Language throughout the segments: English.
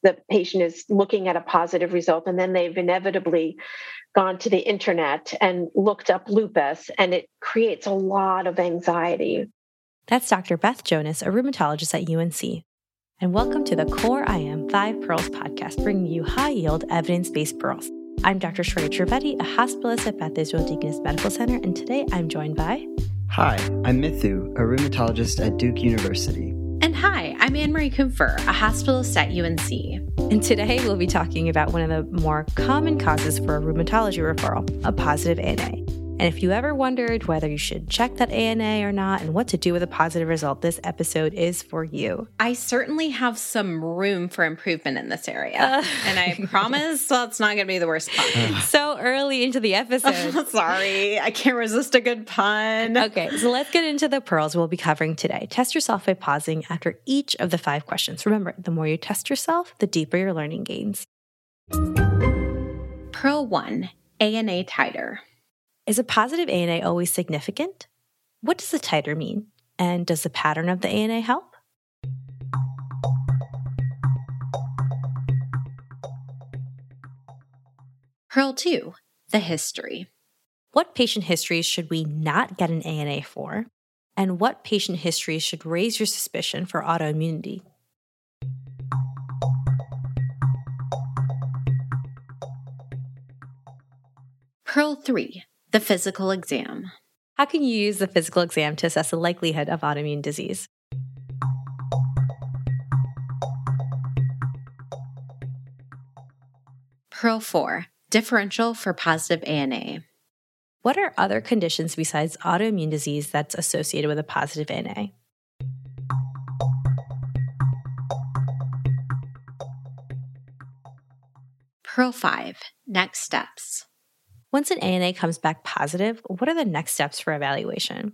the patient is looking at a positive result, and then they've inevitably gone to the internet and looked up lupus, and it creates a lot of anxiety. That's Dr. Beth Jonas, a rheumatologist at UNC. And welcome to the Core IM 5 Pearls podcast, bringing you high-yield, evidence-based pearls. I'm Dr. Shreya Trivedi, a hospitalist at Beth Israel Deaconess Medical Center, and today I'm joined by... Hi, I'm Mithu, a rheumatologist at Duke University. And hi, I'm Anne-Marie Kumpfer, a hospitalist at UNC. And today we'll be talking about one of the more common causes for a rheumatology referral, a positive ANA. And if you ever wondered whether you should check that ANA or not and what to do with a positive result, this episode is for you. I certainly have some room for improvement in this area. And I promise that's not going to be the worst pun. So early into the episode. Sorry, I can't resist a good pun. Okay, so let's get into the pearls we'll be covering today. Test yourself by pausing after each of the 5 questions. Remember, the more you test yourself, the deeper your learning gains. Pearl 1, ANA titer. Is a positive ANA always significant? What does the titer mean? And does the pattern of the ANA help? Pearl 2, the history. What patient histories should we not get an ANA for? And what patient histories should raise your suspicion for autoimmunity? Pearl 3, the physical exam. How can you use the physical exam to assess the likelihood of autoimmune disease? Pearl 4, differential for positive ANA. What are other conditions besides autoimmune disease that's associated with a positive ANA? Pearl 5, next steps. Once an ANA comes back positive, what are the next steps for evaluation?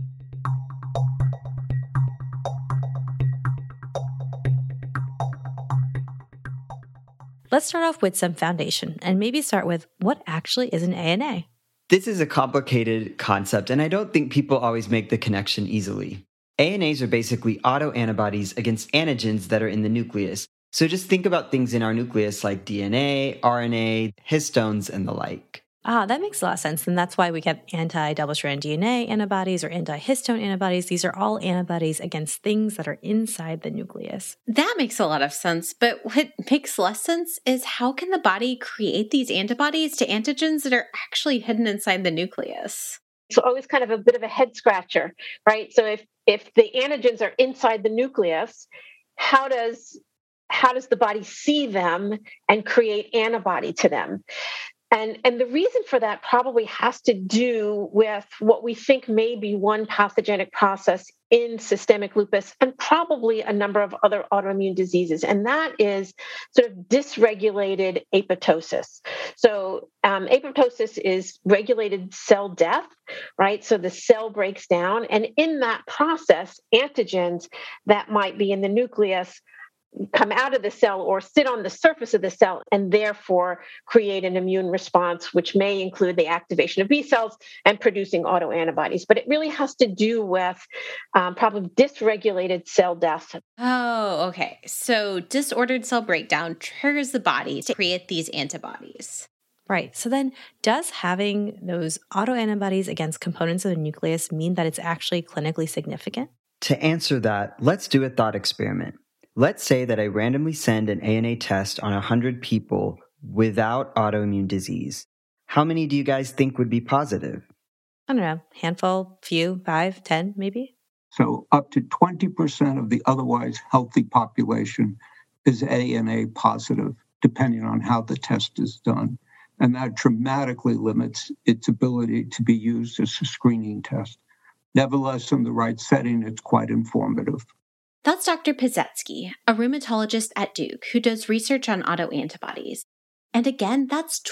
Let's start off with some foundation and maybe start with what actually is an ANA? This is a complicated concept, and I don't think people always make the connection easily. ANAs are basically autoantibodies against antigens that are in the nucleus. So just think about things in our nucleus like DNA, RNA, histones, and the like. That makes a lot of sense. And that's why we get anti-double-strand DNA antibodies or anti-histone antibodies. These are all antibodies against things that are inside the nucleus. That makes a lot of sense. But what makes less sense is how can the body create these antibodies to antigens that are actually hidden inside the nucleus? It's always kind of a bit of a head scratcher, right? So if the antigens are inside the nucleus, how does the body see them and create antibody to them? And the reason for that probably has to do with what we think may be one pathogenic process in systemic lupus and probably a number of other autoimmune diseases, and that is sort of dysregulated apoptosis. So apoptosis is regulated cell death, right? So the cell breaks down, and in that process, antigens that might be in the nucleus come out of the cell or sit on the surface of the cell and therefore create an immune response, which may include the activation of B cells and producing autoantibodies. But it really has to do with probably dysregulated cell death. Oh, okay. So disordered cell breakdown triggers the body to create these antibodies. Right. So then does having those autoantibodies against components of the nucleus mean that it's actually clinically significant? To answer that, let's do a thought experiment. Let's say that I randomly send an ANA test on 100 people without autoimmune disease. How many do you guys think would be positive? I don't know, handful, few, 5, 10, maybe? So up to 20% of the otherwise healthy population is ANA positive, depending on how the test is done. And that dramatically limits its ability to be used as a screening test. Nevertheless, in the right setting, it's quite informative. That's Dr. Pizetsky, a rheumatologist at Duke who does research on autoantibodies. And again, that's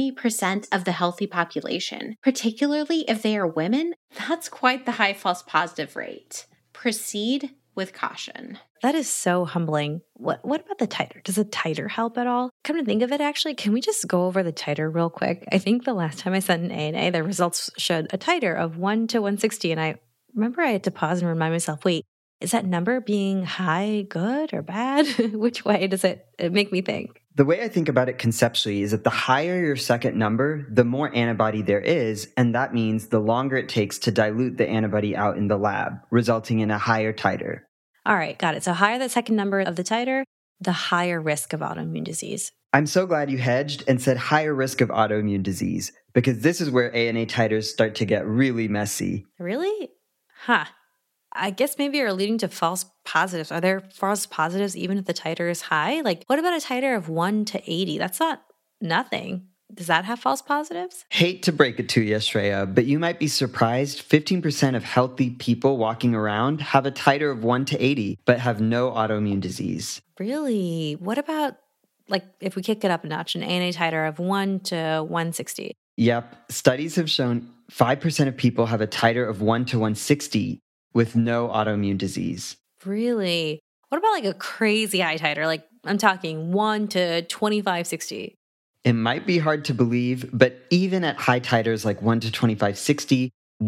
20% of the healthy population. Particularly if they are women, that's quite the high false positive rate. Proceed with caution. That is so humbling. What about the titer? Does the titer help at all? Come to think of it, actually, can we just go over the titer real quick? I think the last time I sent an ANA, the results showed a titer of 1 to 160, and I remember I had to pause and remind myself, wait, Is that number being high good or bad? Which way does it make me think? The way I think about it conceptually is that the higher your second number, the more antibody there is, and that means the longer it takes to dilute the antibody out in the lab, resulting in a higher titer. All right, got it. So higher the second number of the titer, the higher risk of autoimmune disease. I'm so glad you hedged and said higher risk of autoimmune disease, because this is where ANA titers start to get really messy. Really? Huh. I guess maybe you're leading to false positives. Are there false positives even if the titer is high? Like, what about a titer of 1 to 80? That's not nothing. Does that have false positives? Hate to break it to you, Shreya, but you might be surprised 15% of healthy people walking around have a titer of 1 to 80, but have no autoimmune disease. Really? What about, like, if we kick it up a notch, an ANA titer of 1 to 160? Yep. Studies have shown 5% of people have a titer of 1 to 160 with no autoimmune disease. Really? What about like a crazy high titer? Like, I'm talking 1 to 2560. It might be hard to believe, but even at high titers like 1 to 2560,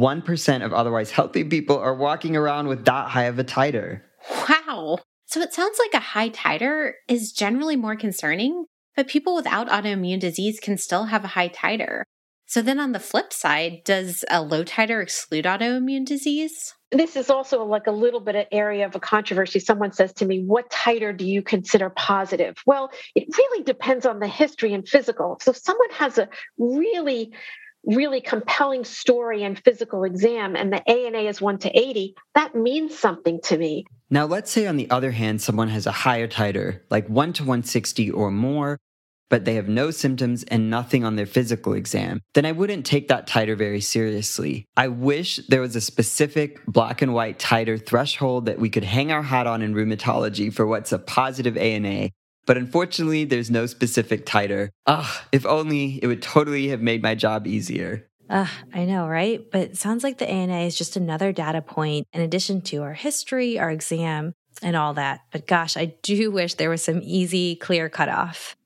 1% of otherwise healthy people are walking around with that high of a titer. Wow. So it sounds like a high titer is generally more concerning, but people without autoimmune disease can still have a high titer. So then on the flip side, does a low titer exclude autoimmune disease? This is also like a little bit of area of a controversy. Someone says to me, what titer do you consider positive? Well, it really depends on the history and physical. So if someone has a really compelling story and physical exam and the ANA is 1 to 80, that means something to me. Now, let's say on the other hand, someone has a higher titer, like 1 to 160 or more, but they have no symptoms and nothing on their physical exam, then I wouldn't take that titer very seriously. I wish there was a specific black and white titer threshold that we could hang our hat on in rheumatology for what's a positive ANA, but unfortunately, there's no specific titer. If only it would totally have made my job easier. I know, right? But it sounds like the ANA is just another data point in addition to our history, our exam, and all that. But gosh, I do wish there was some easy, clear cutoff.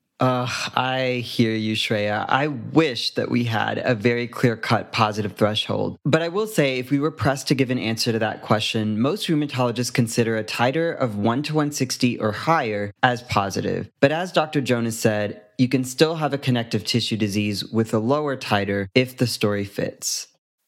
I hear you, Shreya. I wish that we had a very clear-cut positive threshold. But I will say, if we were pressed to give an answer to that question, most rheumatologists consider a titer of 1 to 160 or higher as positive. But as Dr. Jonas said, you can still have a connective tissue disease with a lower titer if the story fits.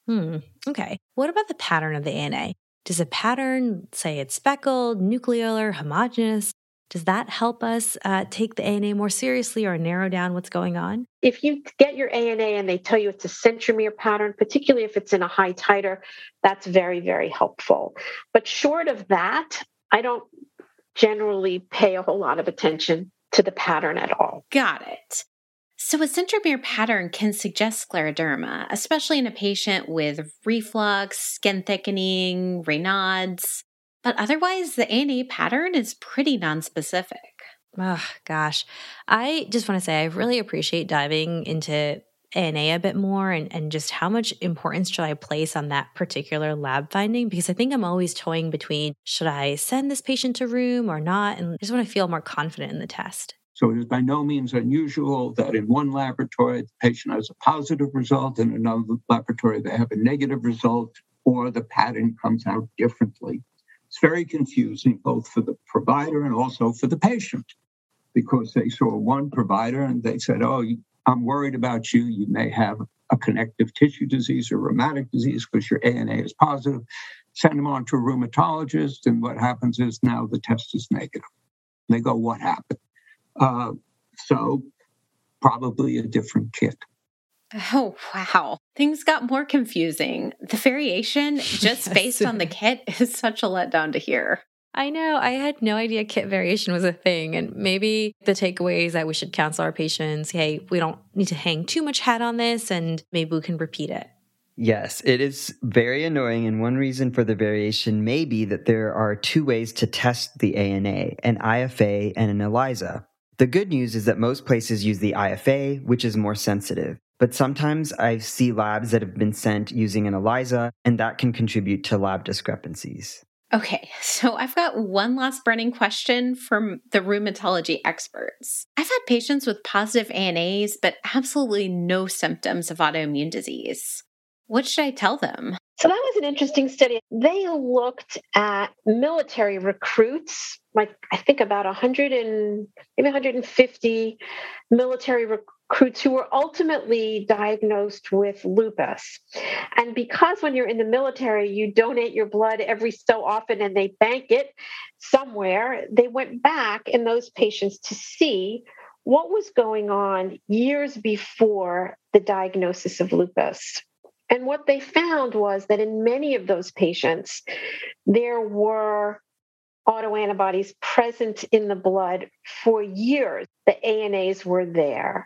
Okay. What about the pattern of the ANA? Does a pattern say it's speckled, nucleolar, homogeneous? Does that help us take the ANA more seriously or narrow down what's going on? If you get your ANA and they tell you it's a centromere pattern, particularly if it's in a high titer, that's very, very helpful. But short of that, I don't generally pay a whole lot of attention to the pattern at all. Got it. So a centromere pattern can suggest scleroderma, especially in a patient with reflux, skin thickening, Raynaud's. But otherwise, the ANA pattern is pretty nonspecific. Oh, gosh. I just want to say I really appreciate diving into ANA a bit more and just how much importance should I place on that particular lab finding? Because I think I'm always toying between, should I send this patient to room or not? And I just want to feel more confident in the test. So it is by no means unusual that in one laboratory, the patient has a positive result, and in another laboratory, they have a negative result, or the pattern comes out differently. It's very confusing, both for the provider and also for the patient, because they saw one provider and they said, I'm worried about you. You may have a connective tissue disease or rheumatic disease because your ANA is positive. Send them on to a rheumatologist, and what happens is now the test is negative. They go, what happened? So probably a different kit. Oh, wow. Things got more confusing. The variation just based on the kit is such a letdown to hear. I know. I had no idea kit variation was a thing. And maybe the takeaway is that we should counsel our patients, hey, we don't need to hang too much hat on this, and maybe we can repeat it. Yes, it is very annoying, and one reason for the variation may be that there are two ways to test the ANA, an IFA and an ELISA. The good news is that most places use the IFA, which is more sensitive. But sometimes I see labs that have been sent using an ELISA, and that can contribute to lab discrepancies. Okay, so I've got one last burning question from the rheumatology experts. I've had patients with positive ANAs, but absolutely no symptoms of autoimmune disease. What should I tell them? So that was an interesting study. They looked at military recruits, like I think about 100 and maybe 150 military recruits who were ultimately diagnosed with lupus. And because when you're in the military, you donate your blood every so often and they bank it somewhere, they went back in those patients to see what was going on years before the diagnosis of lupus. And what they found was that in many of those patients, there were autoantibodies present in the blood for years. The ANAs were there.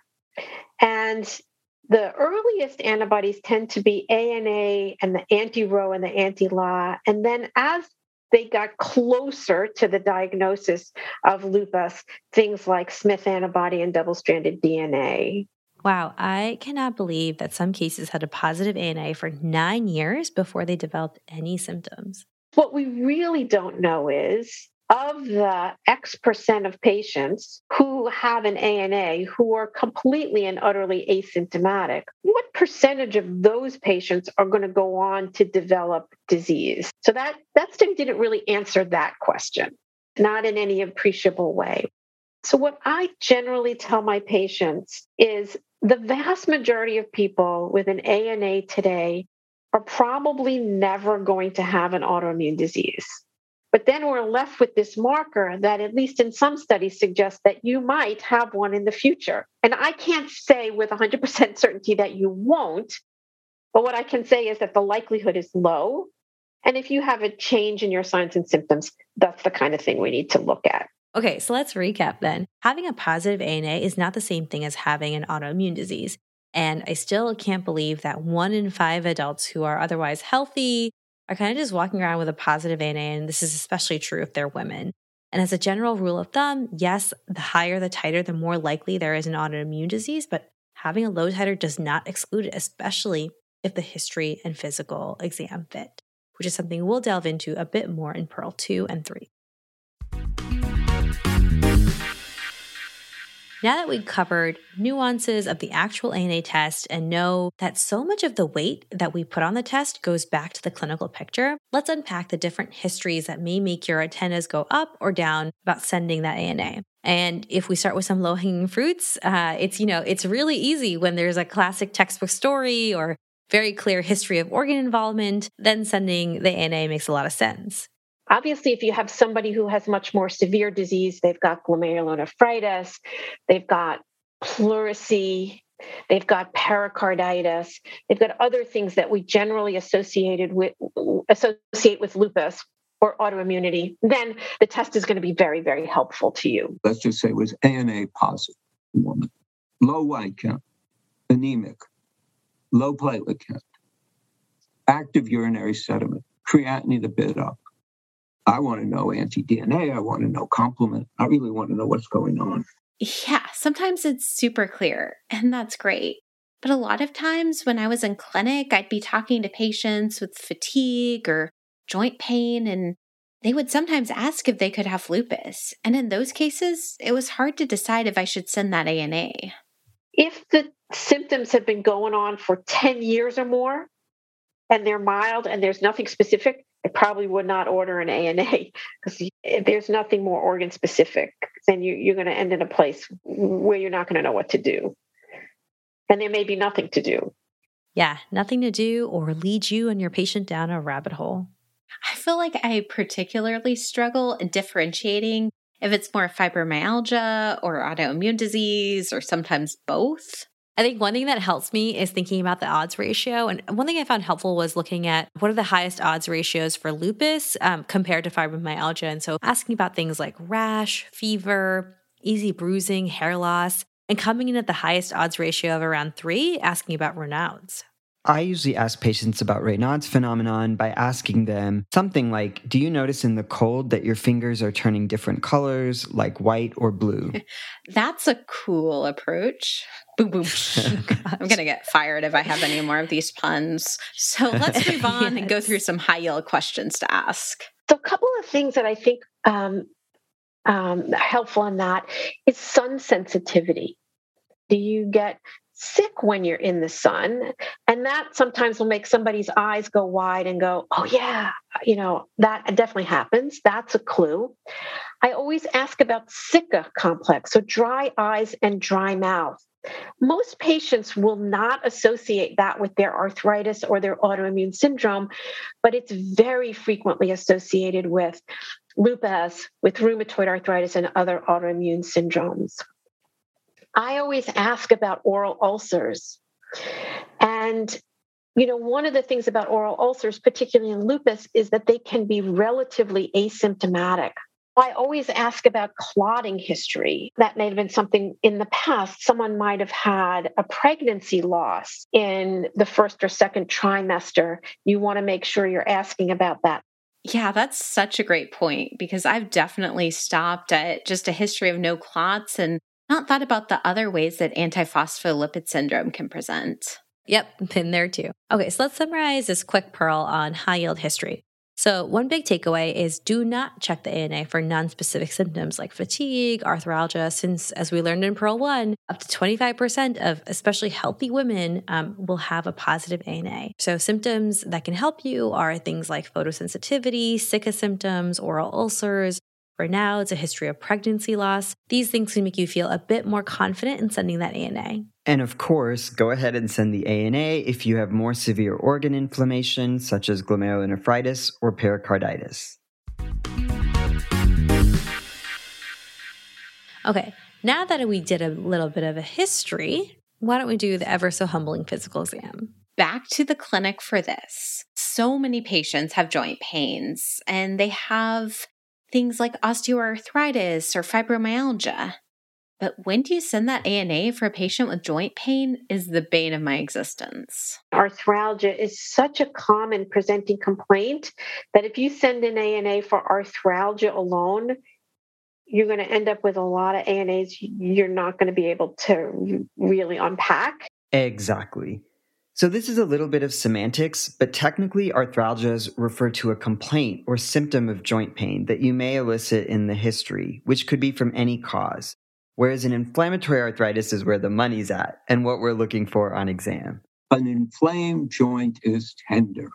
And the earliest antibodies tend to be ANA and the anti-Ro and the anti-La. And then as they got closer to the diagnosis of lupus, things like Smith antibody and double-stranded DNA. Wow, I cannot believe that some cases had a positive ANA for 9 years before they developed any symptoms. What we really don't know is, of the X% of patients who have an ANA who are completely and utterly asymptomatic, what percentage of those patients are going to go on to develop disease? So that study didn't really answer that question, not in any appreciable way. So what I generally tell my patients is the vast majority of people with an ANA today are probably never going to have an autoimmune disease. But then we're left with this marker that, at least in some studies, suggests that you might have one in the future. And I can't say with 100% certainty that you won't, but what I can say is that the likelihood is low. And if you have a change in your signs and symptoms, that's the kind of thing we need to look at. Okay, so let's recap then. Having a positive ANA is not the same thing as having an autoimmune disease. And I still can't believe that 1 in 5 adults who are otherwise healthy are kind of just walking around with a positive ANA, and this is especially true if they're women. And as a general rule of thumb, yes, the higher the titer, the more likely there is an autoimmune disease, but having a low titer does not exclude it, especially if the history and physical exam fit, which is something we'll delve into a bit more in Pearl 2 and 3. Now that we've covered nuances of the actual ANA test and know that so much of the weight that we put on the test goes back to the clinical picture, let's unpack the different histories that may make your antennas go up or down about sending that ANA. And if we start with some low-hanging fruits, it's really easy when there's a classic textbook story or very clear history of organ involvement, then sending the ANA makes a lot of sense. Obviously, if you have somebody who has much more severe disease, they've got glomerulonephritis, they've got pleurisy, they've got pericarditis, they've got other things that we generally associate with lupus or autoimmunity, then the test is going to be very, very helpful to you. Let's just say it was ANA positive woman, low white count, anemic, low platelet count, active urinary sediment, creatinine a bit up. I want to know anti-DNA. I want to know complement. I really want to know what's going on. Yeah, sometimes it's super clear, and that's great. But a lot of times when I was in clinic, I'd be talking to patients with fatigue or joint pain, and they would sometimes ask if they could have lupus. And in those cases, it was hard to decide if I should send that ANA. If the symptoms have been going on for 10 years or more, and they're mild and there's nothing specific, I probably would not order an ANA because there's nothing more organ specific. Then you're going to end in a place where you're not going to know what to do. And there may be nothing to do. Yeah, nothing to do or lead you and your patient down a rabbit hole. I feel like I particularly struggle in differentiating if it's more fibromyalgia or autoimmune disease or sometimes both. I think one thing that helps me is thinking about the odds ratio. And one thing I found helpful was looking at what are the highest odds ratios for lupus compared to fibromyalgia. And so asking about things like rash, fever, easy bruising, hair loss, and coming in at the highest odds ratio of around 3, asking about Raynaud's. I usually ask patients about Raynaud's phenomenon by asking them something like, do you notice in the cold that your fingers are turning different colors, like white or blue? That's a cool approach. Boom, boom. I'm going to get fired if I have any more of these puns. So let's move on and go through some high-yield questions to ask. So a couple of things that I think helpful in that is sun sensitivity. Do you get sick when you're in the sun. And that sometimes will make somebody's eyes go wide and go, oh, yeah, that definitely happens. That's a clue. I always ask about Sika complex, so dry eyes and dry mouth. Most patients will not associate that with their arthritis or their autoimmune syndrome, but it's very frequently associated with lupus, with rheumatoid arthritis, and other autoimmune syndromes. I always ask about oral ulcers. And, one of the things about oral ulcers, particularly in lupus, is that they can be relatively asymptomatic. I always ask about clotting history. That may have been something in the past. Someone might have had a pregnancy loss in the first or second trimester. You want to make sure you're asking about that. Yeah, that's such a great point, because I've definitely stopped at just a history of no clots and not thought about the other ways that antiphospholipid syndrome can present. Yep, been there too. Okay, so let's summarize this quick pearl on high-yield history. So one big takeaway is do not check the ANA for non-specific symptoms like fatigue, arthralgia, since as we learned in Pearl 1, up to 25% of especially healthy women will have a positive ANA. So symptoms that can help you are things like photosensitivity, Sika symptoms, oral ulcers. For now, it's a history of pregnancy loss. These things can make you feel a bit more confident in sending that ANA. And of course, go ahead and send the ANA if you have more severe organ inflammation, such as glomerulonephritis or pericarditis. Okay, now that we did a little bit of a history, why don't we do the ever so humbling physical exam? Back to the clinic for this. So many patients have joint pains, and they have things like osteoarthritis or fibromyalgia. But when do you send that ANA for a patient with joint pain is the bane of my existence. Arthralgia is such a common presenting complaint that if you send an ANA for arthralgia alone, you're going to end up with a lot of ANAs you're not going to be able to really unpack. Exactly. So this is a little bit of semantics, but technically arthralgias refer to a complaint or symptom of joint pain that you may elicit in the history, which could be from any cause. Whereas an inflammatory arthritis is where the money's at and what we're looking for on exam. An inflamed joint is tender.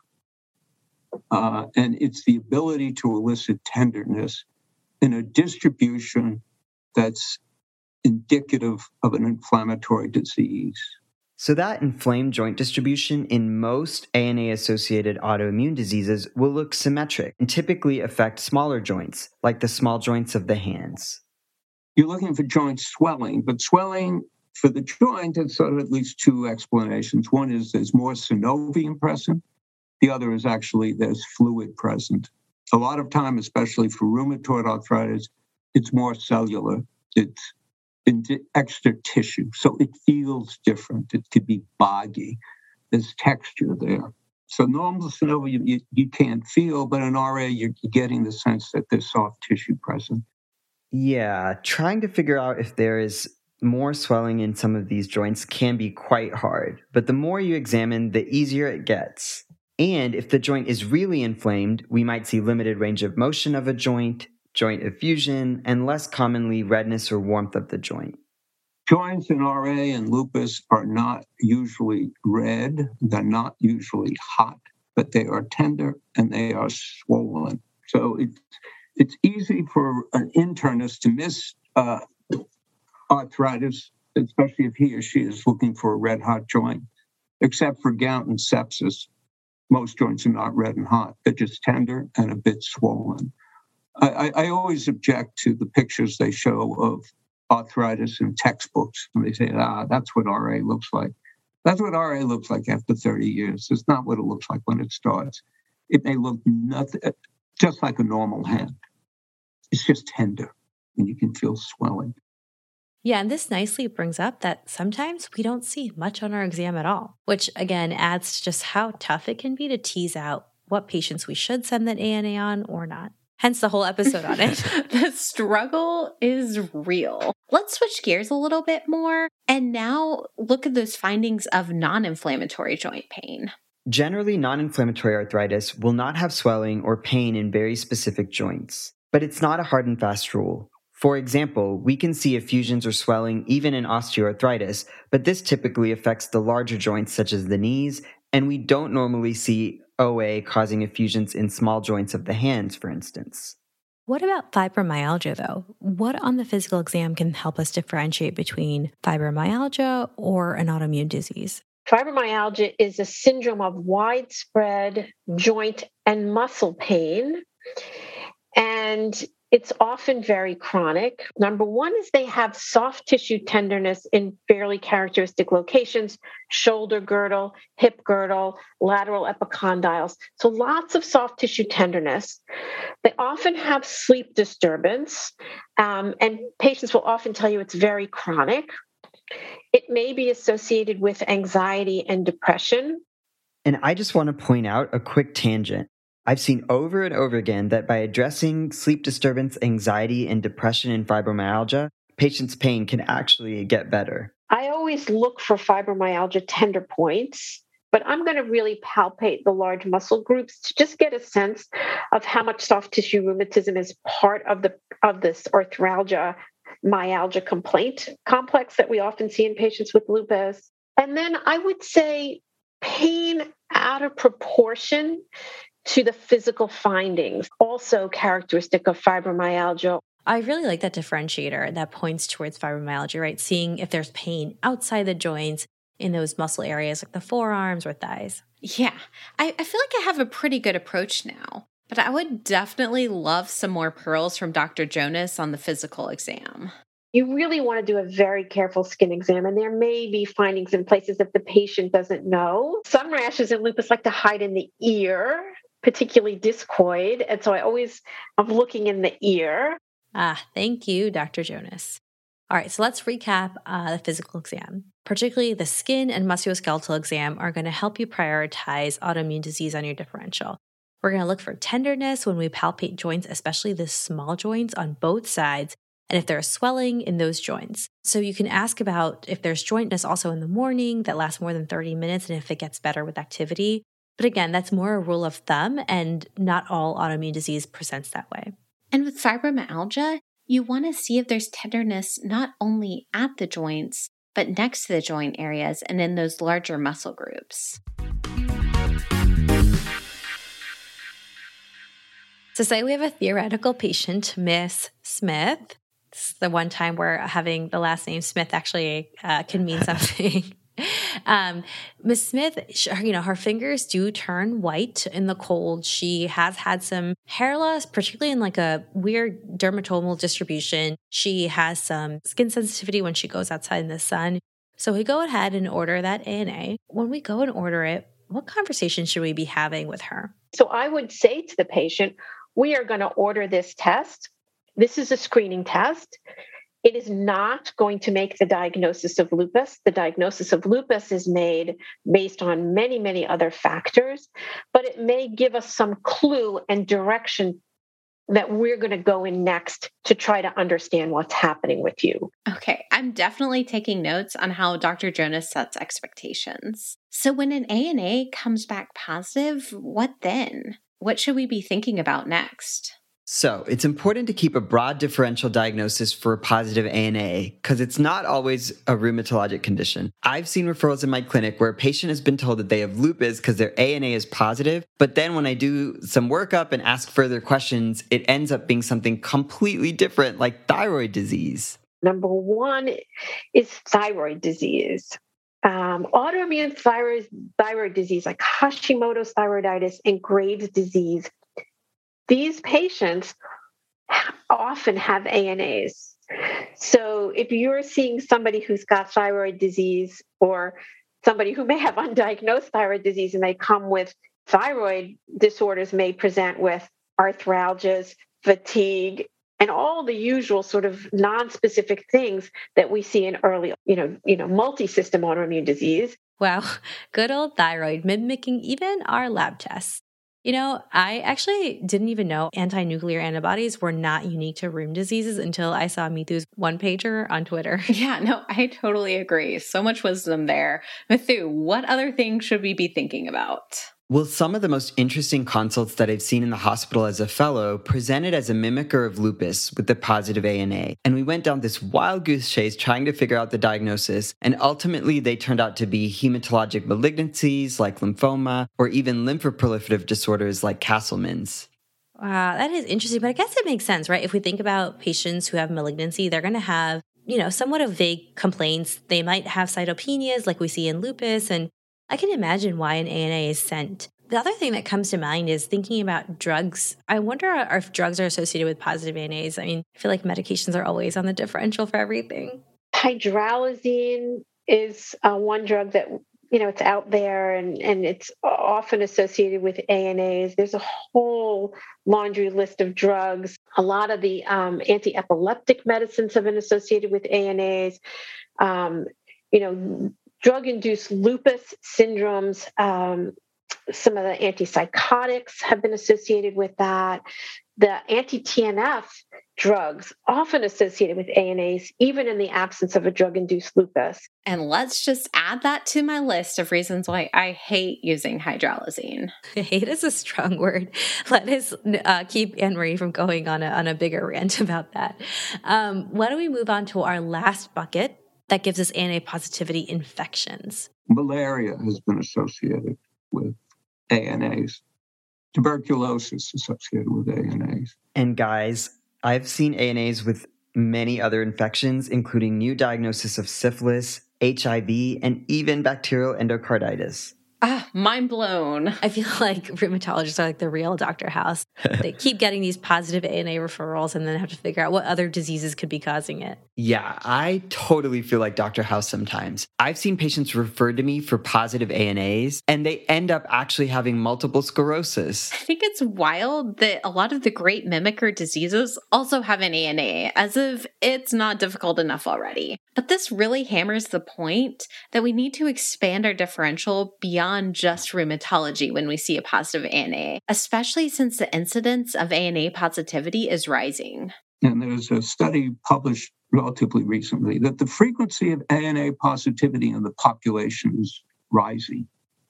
And it's the ability to elicit tenderness in a distribution that's indicative of an inflammatory disease. So that inflamed joint distribution in most ANA-associated autoimmune diseases will look symmetric and typically affect smaller joints, like the small joints of the hands. You're looking for joint swelling, but swelling for the joint has sort of at least two explanations. One is there's more synovium present. The other is actually there's fluid present. A lot of time, especially for rheumatoid arthritis, it's more cellular. It's into extra tissue, so it feels different. It could be boggy. There's texture there. So normal synovium you can't feel, but in RA you're getting the sense that there's soft tissue present. Yeah, trying to figure out if there is more swelling in some of these joints can be quite hard, but the more you examine, the easier it gets. And if the joint is really inflamed, we might see limited range of motion of a joint effusion, and less commonly redness or warmth of the joint. Joints in RA and lupus are not usually red, they're not usually hot, but they are tender and they are swollen. So it's easy for an internist to miss arthritis, especially if he or she is looking for a red-hot joint, except for gout and sepsis. Most joints are not red and hot. They're just tender and a bit swollen. I always object to the pictures they show of arthritis in textbooks. And they say, that's what RA looks like. That's what RA looks like after 30 years. It's not what it looks like when it starts. It may look nothing, just like a normal hand. It's just tender, and you can feel swelling. Yeah, and this nicely brings up that sometimes we don't see much on our exam at all, which again adds to just how tough it can be to tease out what patients we should send that ANA on or not. Hence the whole episode on it. The struggle is real. Let's switch gears a little bit more and now look at those findings of non-inflammatory joint pain. Generally, non-inflammatory arthritis will not have swelling or pain in very specific joints, but it's not a hard and fast rule. For example, we can see effusions or swelling even in osteoarthritis, but this typically affects the larger joints such as the knees, and we don't normally see OA causing effusions in small joints of the hands, for instance. What about fibromyalgia, though? What on the physical exam can help us differentiate between fibromyalgia or an autoimmune disease? Fibromyalgia is a syndrome of widespread joint and muscle pain, and it's often very chronic. Number one is they have soft tissue tenderness in fairly characteristic locations: shoulder girdle, hip girdle, lateral epicondyles. So lots of soft tissue tenderness. They often have sleep disturbance, and patients will often tell you it's very chronic. It may be associated with anxiety and depression. And I just want to point out a quick tangent. I've seen over and over again that by addressing sleep disturbance, anxiety, and depression in fibromyalgia, patients' pain can actually get better. I always look for fibromyalgia tender points, but I'm going to really palpate the large muscle groups to just get a sense of how much soft tissue rheumatism is part of this arthralgia myalgia complaint complex that we often see in patients with lupus. And then I would say pain out of proportion to the physical findings, also characteristic of fibromyalgia. I really like that differentiator that points towards fibromyalgia, right? Seeing if there's pain outside the joints in those muscle areas like the forearms or thighs. Yeah, I feel like I have a pretty good approach now, but I would definitely love some more pearls from Dr. Jonas on the physical exam. You really want to do a very careful skin exam, and there may be findings in places that the patient doesn't know. Some rashes in lupus like to hide in the ear, particularly discoid, and so I'm looking in the ear. Thank you, Dr. Jonas. All right, so let's recap the physical exam. Particularly the skin and musculoskeletal exam are going to help you prioritize autoimmune disease on your differential. We're going to look for tenderness when we palpate joints, especially the small joints on both sides, and if there's swelling in those joints. So you can ask about if there's jointness also in the morning that lasts more than 30 minutes and if it gets better with activity. But again, that's more a rule of thumb, and not all autoimmune disease presents that way. And with fibromyalgia, you want to see if there's tenderness not only at the joints, but next to the joint areas and in those larger muscle groups. So say we have a theoretical patient, Miss Smith. This is the one time where having the last name Smith actually can mean something. Miss Smith, her fingers do turn white in the cold. She has had some hair loss, particularly in like a weird dermatomal distribution. She has some skin sensitivity when she goes outside in the sun. So we go ahead and order that ANA. When we go and order it, what conversation should we be having with her? So I would say to the patient, we are going to order this test. This is a screening test. It is not going to make the diagnosis of lupus. The diagnosis of lupus is made based on many, many other factors, but it may give us some clue and direction that we're going to go in next to try to understand what's happening with you. Okay, I'm definitely taking notes on how Dr. Jonas sets expectations. So when an ANA comes back positive, what then? What should we be thinking about next? So it's important to keep a broad differential diagnosis for a positive ANA because it's not always a rheumatologic condition. I've seen referrals in my clinic where a patient has been told that they have lupus because their ANA is positive, but then when I do some workup and ask further questions, it ends up being something completely different, like thyroid disease. Number one is thyroid disease. Autoimmune thyroid disease like Hashimoto's thyroiditis and Graves' disease. These patients often have ANAs. So if you're seeing somebody who's got thyroid disease or somebody who may have undiagnosed thyroid disease and they come with thyroid disorders, may present with arthralgias, fatigue, and all the usual sort of non-specific things that we see in early, multi-system autoimmune disease. Wow, good old thyroid mimicking even our lab tests. I actually didn't even know anti-nuclear antibodies were not unique to rheum diseases until I saw Mithu's one-pager on Twitter. Yeah, no, I totally agree. So much wisdom there. Mithu, what other things should we be thinking about? Well, some of the most interesting consults that I've seen in the hospital as a fellow presented as a mimicker of lupus with the positive ANA. And we went down this wild goose chase trying to figure out the diagnosis. And ultimately, they turned out to be hematologic malignancies like lymphoma or even lymphoproliferative disorders like Castleman's. Wow, that is interesting. But I guess it makes sense, right? If we think about patients who have malignancy, they're going to have, somewhat of vague complaints. They might have cytopenias like we see in lupus, and I can imagine why an ANA is sent. The other thing that comes to mind is thinking about drugs. I wonder if drugs are associated with positive ANAs. I mean, I feel like medications are always on the differential for everything. Hydralazine is one drug that, it's out there and it's often associated with ANAs. There's a whole laundry list of drugs. A lot of the anti-epileptic medicines have been associated with ANAs. Drug-induced lupus syndromes, some of the antipsychotics have been associated with that. The anti-TNF drugs often associated with ANAs, even in the absence of a drug-induced lupus. And let's just add that to my list of reasons why I hate using hydralazine. Hate is a strong word. Let us keep Anne-Marie from going on a bigger rant about that. Why don't we move on to our last bucket that gives us ANA positivity: infections. Malaria has been associated with ANAs. Tuberculosis associated with ANAs. And guys, I've seen ANAs with many other infections, including new diagnosis of syphilis, HIV, and even bacterial endocarditis. Mind blown. I feel like rheumatologists are like the real Dr. House. They keep getting these positive ANA referrals and then have to figure out what other diseases could be causing it. Yeah, I totally feel like Dr. House sometimes. I've seen patients referred to me for positive ANAs, and they end up actually having multiple sclerosis. I think it's wild that a lot of the great mimicker diseases also have an ANA, as if it's not difficult enough already. But this really hammers the point that we need to expand our differential beyond just rheumatology when we see a positive ANA, especially since the incidence of ANA positivity is rising. And there's a study published relatively recently that the frequency of ANA positivity in the population is rising.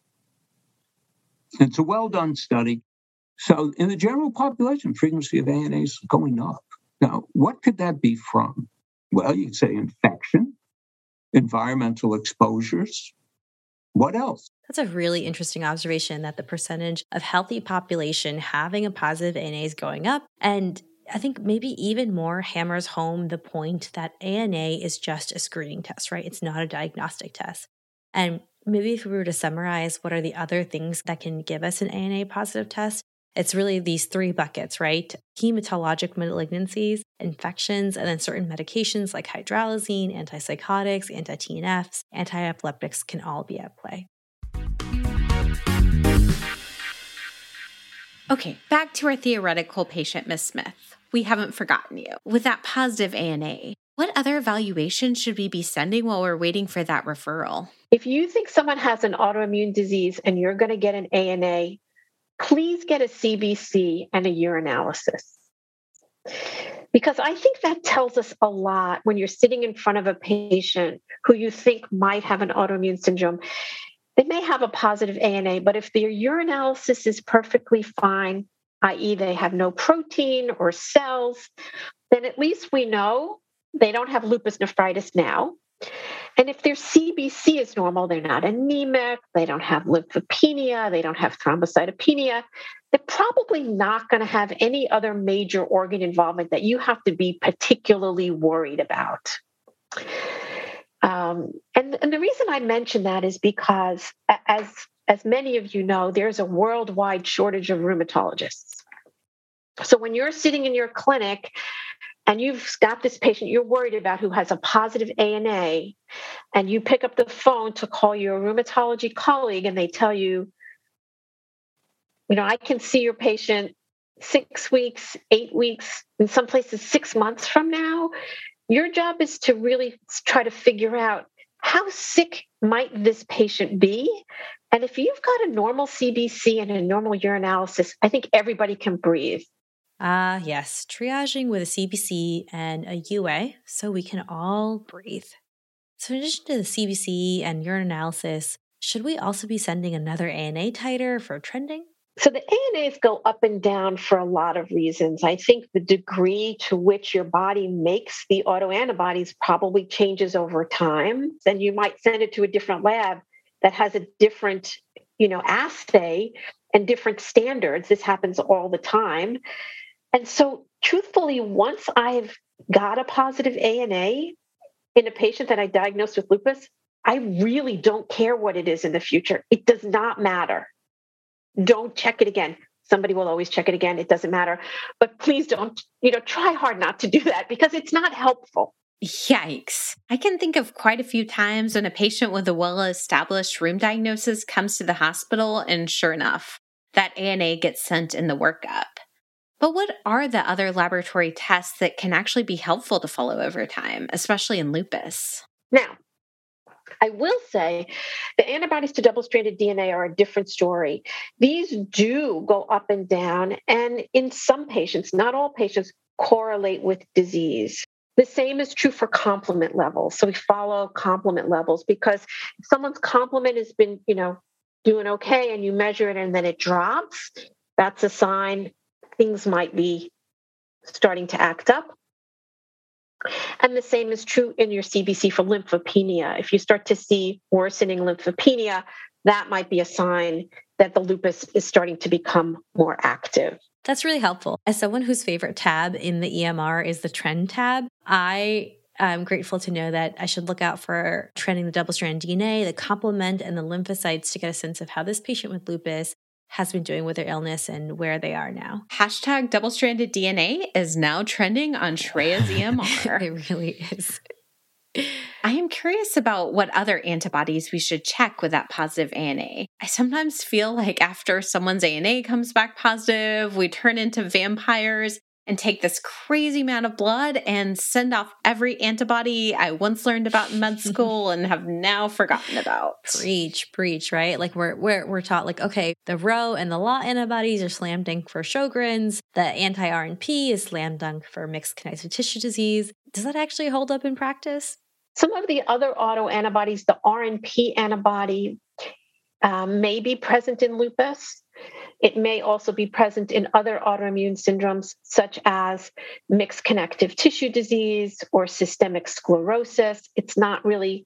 It's a well-done study. So in the general population, frequency of ANA is going up. Now, what could that be from? Well, you could say infection, environmental exposures. What else? That's a really interesting observation that the percentage of healthy population having a positive ANA is going up. And I think maybe even more hammers home the point that ANA is just a screening test, right? It's not a diagnostic test. And maybe if we were to summarize what are the other things that can give us an ANA positive test, it's really these three buckets, right? Hematologic malignancies, infections, and then certain medications like hydralazine, antipsychotics, anti-TNFs, anti-epileptics can all be at play. Okay, back to our theoretical patient, Ms. Smith. We haven't forgotten you. With that positive ANA, what other evaluation should we be sending while we're waiting for that referral? If you think someone has an autoimmune disease and you're going to get an ANA, please get a CBC and a urinalysis. Because I think that tells us a lot when you're sitting in front of a patient who you think might have an autoimmune syndrome. They may have a positive ANA, but if their urinalysis is perfectly fine, i.e. they have no protein or cells, then at least we know they don't have lupus nephritis now. And if their CBC is normal, they're not anemic, they don't have lymphopenia, they don't have thrombocytopenia, they're probably not going to have any other major organ involvement that you have to be particularly worried about. And the reason I mention that is because, as many of you know, there's a worldwide shortage of rheumatologists. So when you're sitting in your clinic and you've got this patient you're worried about who has a positive ANA, and you pick up the phone to call your rheumatology colleague and they tell you, I can see your patient 6 weeks, 8 weeks, in some places 6 months from now, your job is to really try to figure out how sick might this patient be. And if you've got a normal CBC and a normal urinalysis, I think everybody can breathe. Yes, triaging with a CBC and a UA so we can all breathe. So in addition to the CBC and urinalysis, Should we also be sending another ANA titer for trending? So the ANAs go up and down for a lot of reasons. I think the degree to which your body makes the autoantibodies probably changes over time. Then you might send it to a different lab that has a different, assay and different standards. This happens all the time. And so truthfully, once I've got a positive ANA in a patient that I diagnosed with lupus, I really don't care what it is in the future. It does not matter. Don't check it again. Somebody will always check it again. It doesn't matter. But please don't, try hard not to do that because it's not helpful. Yikes. I can think of quite a few times when a patient with a well-established rheum diagnosis comes to the hospital and sure enough, that ANA gets sent in the workup. But what are the other laboratory tests that can actually be helpful to follow over time, especially in lupus? Now, I will say the antibodies to double-stranded DNA are a different story. These do go up and down, and in some patients, not all patients, correlate with disease. The same is true for complement levels. So we follow complement levels because if someone's complement has been, doing okay and you measure it and then it drops, that's a sign things might be starting to act up. And the same is true in your CBC for lymphopenia. If you start to see worsening lymphopenia, that might be a sign that the lupus is starting to become more active. That's really helpful. As someone whose favorite tab in the EMR is the trend tab, I am grateful to know that I should look out for trending the double-strand DNA, the complement, and the lymphocytes to get a sense of how this patient with lupus has been doing with their illness and where they are now. Hashtag double-stranded DNA is now trending on Shreya's EMR. It really is. I am curious about what other antibodies we should check with that positive ANA. I sometimes feel like after someone's ANA comes back positive, we turn into vampires and take this crazy amount of blood and send off every antibody I once learned about in med school and have now forgotten about. Preach, right? Like we're taught like, okay, the Rho and the LA antibodies are slam dunk for Sjogren's. The anti-RNP is slam dunk for mixed connective tissue disease. Does that actually hold up in practice? Some of the other autoantibodies, the RNP antibody, may be present in lupus. It may also be present in other autoimmune syndromes, such as mixed connective tissue disease or systemic sclerosis. It's not really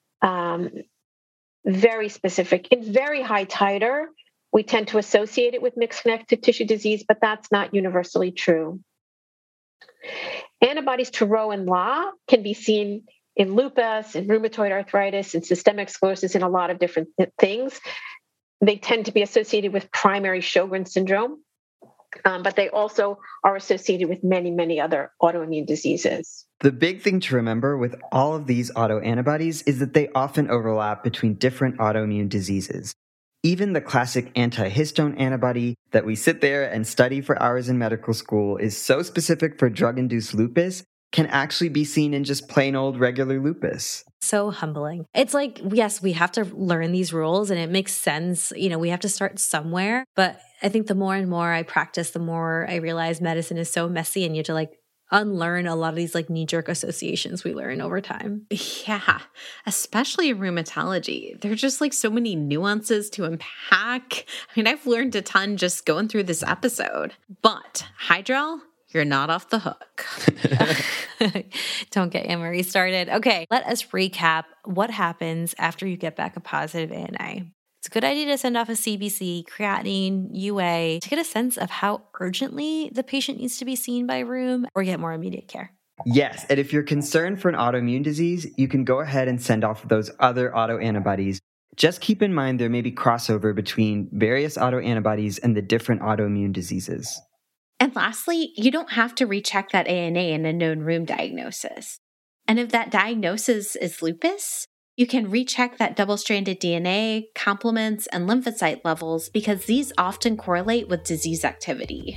very specific. In very high titer, we tend to associate it with mixed connective tissue disease, but that's not universally true. Antibodies to Rho and LA can be seen in lupus, in rheumatoid arthritis, in systemic sclerosis, in a lot of different things. They tend to be associated with primary Sjogren's syndrome, but they also are associated with many, many other autoimmune diseases. The big thing to remember with all of these autoantibodies is that they often overlap between different autoimmune diseases. Even the classic antihistone antibody that we sit there and study for hours in medical school is so specific for drug-induced lupus can actually be seen in just plain old regular lupus. So humbling. It's like, yes, we have to learn these rules and it makes sense. We have to start somewhere. But I think the more and more I practice, the more I realize medicine is so messy and you have to unlearn a lot of these knee-jerk associations we learn over time. Yeah, especially in rheumatology. There are just so many nuances to unpack. I mean, I've learned a ton just going through this episode. But Hydrel, you're not off the hook. Don't get Anne-Marie started. Okay, let us recap what happens after you get back a positive ANA. It's a good idea to send off a CBC, creatinine, UA, to get a sense of how urgently the patient needs to be seen by rheum or get more immediate care. Yes, and if you're concerned for an autoimmune disease, you can go ahead and send off those other autoantibodies. Just keep in mind there may be crossover between various autoantibodies and the different autoimmune diseases. And lastly, you don't have to recheck that ANA in a known rheum diagnosis. And if that diagnosis is lupus, you can recheck that double-stranded DNA, complements, and lymphocyte levels because these often correlate with disease activity.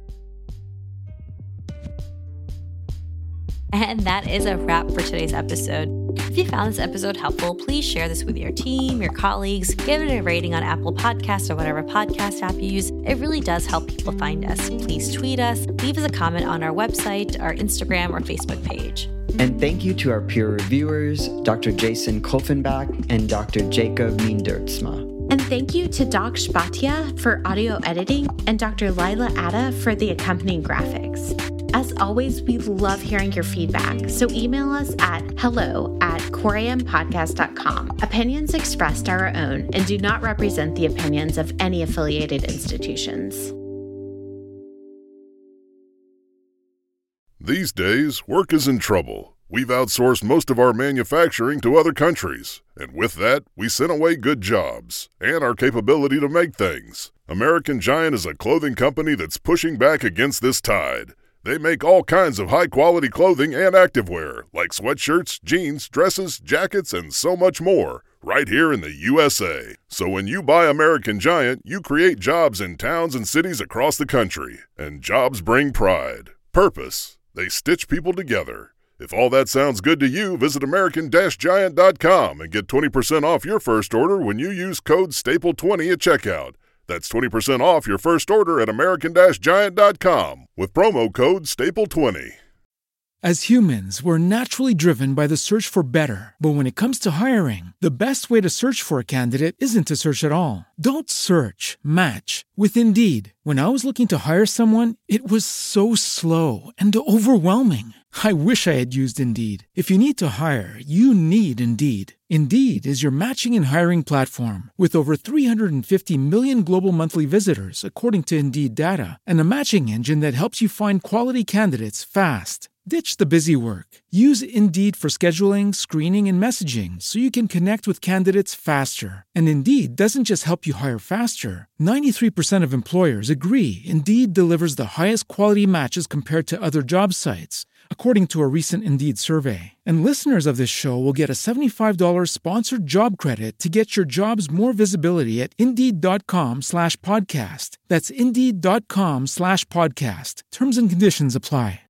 And that is a wrap for today's episode. If you found this episode helpful, please share this with your team, your colleagues, give it a rating on Apple Podcasts or whatever podcast app you use. It really does help people find us. Please tweet us, leave us a comment on our website, our Instagram, or Facebook page. And thank you to our peer reviewers, Dr. Jason Kolfenbach and Dr. Jacob Meendertsma. And thank you to Doc Shpatia for audio editing and Dr. Lila Atta for the accompanying graphics. As always, we love hearing your feedback, so email us at hello@coreimpodcast.com. Opinions expressed are our own and do not represent the opinions of any affiliated institutions. These days, work is in trouble. We've outsourced most of our manufacturing to other countries, and with that, we sent away good jobs and our capability to make things. American Giant is a clothing company that's pushing back against this tide. They make all kinds of high-quality clothing and activewear, like sweatshirts, jeans, dresses, jackets, and so much more, right here in the USA. So when you buy American Giant, you create jobs in towns and cities across the country. And jobs bring pride, purpose. They stitch people together. If all that sounds good to you, visit American-Giant.com and get 20% off your first order when you use code STAPLE20 at checkout. That's 20% off your first order at American-Giant.com with promo code STAPLE20. As humans, we're naturally driven by the search for better. But when it comes to hiring, the best way to search for a candidate isn't to search at all. Don't search, match with Indeed. When I was looking to hire someone, it was so slow and overwhelming. I wish I had used Indeed. If you need to hire, you need Indeed. Indeed is your matching and hiring platform with over 350 million global monthly visitors, according to Indeed data, and a matching engine that helps you find quality candidates fast. Ditch the busy work. Use Indeed for scheduling, screening, and messaging so you can connect with candidates faster. And Indeed doesn't just help you hire faster. 93% of employers agree Indeed delivers the highest quality matches compared to other job sites, according to a recent Indeed survey. And listeners of this show will get a $75 sponsored job credit to get your jobs more visibility at Indeed.com/podcast. That's Indeed.com/podcast. Terms and conditions apply.